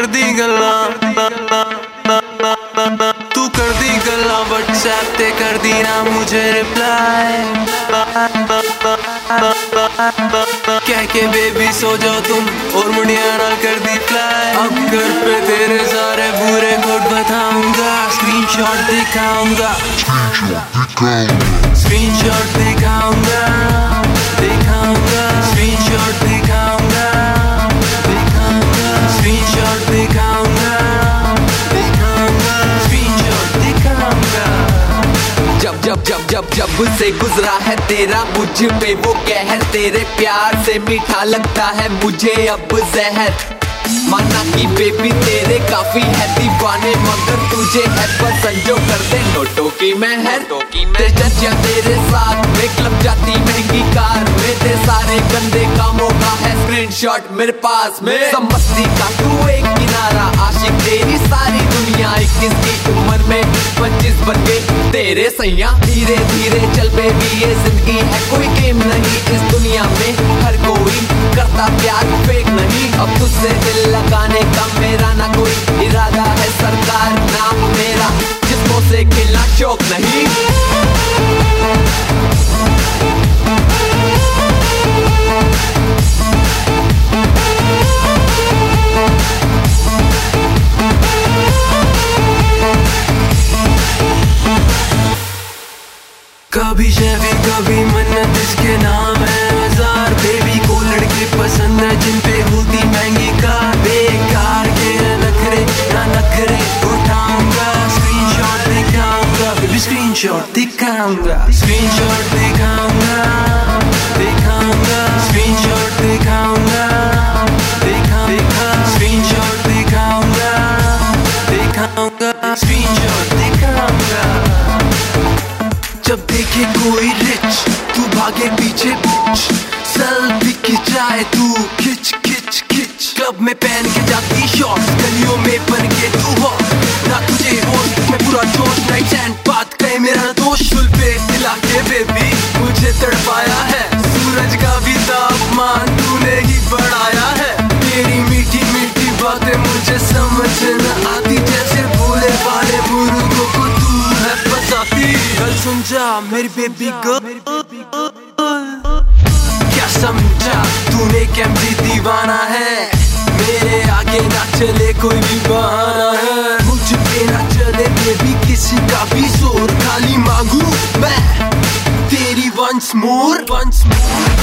कर दी गल्ला, तू कर दी गल्ला व्हाट्सएप ते कर दी ना मुझे रिप्लाई। कह के बेबी सो जाओ तुम और मुड़िया ना कर दी फ्लाई। अब घर पे तेरे सारे बुरे कोड बताऊंगा, स्क्रीनशॉट दिखाऊंगा, स्क्रीनशॉट दिखाऊंगा, दिखाऊंगा, स्क्रीनशॉट दिखाऊंगा, दिखाऊंगा, स्क्रीनशॉट दिखाऊंगा, दिखाऊंगा, स्क्रीनशॉट दिखाऊंगा। जब जब जब जब जब से गुजरा है तेरा मुझ पे वो कहर, तेरे प्यार से मीठा लगता है मुझे अब जहर। माना कि बेबी तेरे काफी है दीवाने, मगर तुझे है पसंद जो कर दे नोटों की मेहर। तेरे साथ में क्लब जाती महंगी कार में, तेरे सारे गंदे कामों का है स्क्रीनशॉट मेरे पास में। समझती का तू एक किनारा, आशिक तेरी सारी दुनिया, 21 की उम्र में 25 बन गए तेरे सैया। धीरे धीरे चल बेबी ये जिंदगी है कोई गेम नहीं, इस दुनिया में हर कोई करता प्यार फेक नहीं। अब तुझसे दिल लगाने का मेरा ना कोई इरादा है, सरकार नाम मेरा जिसको से खिलना शौक नहीं। कभी शेफी कभी मन्नत इसके नाम है हजार। बेबी को लड़के पसंद है जिन पे होती महंगी कार, बेकार के नखरे ना नखरे उठाऊंगा, स्क्रीनशॉट दिखाऊंगा, बेबी स्क्रीनशॉट दिखाऊंगा, स्क्रीनशॉट दिखाऊंगा, दिखाऊंगा, स्क्रीनशॉट दिखाऊंगा, दिखा स्क्रीनशॉट दिखाऊंगा, दिखाऊंगा, स्क्रीनशॉट दिखाऊंगा। जब देखे कोई रिच तू भागे पीछे, सेल्फी खिंचाए तू खिच खिच खिच। क्लब में पहन के जाती शॉर्ट्स, गलियों में बन के तू हो ना तुझे होश में पूरा जोश। नाइट स्टैंड बात कहे मेरा दोष, सुल पे हिला के बेबी मुझे तड़पाया है, सूरज का भी तापमान तूने ही बढ़ाया है। तेरी मीठी मीठी बातें मुझे समझ न आती, जैसे भोले भाले मुर्गों को तू है फंसाती। कल सुन जा मेरी बेबी को, क्या समझा तूने कैमरी दीवाना है, मेरे आगे ना चले कोई भी बहाना है। मुझ पे ना चले बेबी किसी का भी जोर, खाली मांगू मैं तेरी once more, once more।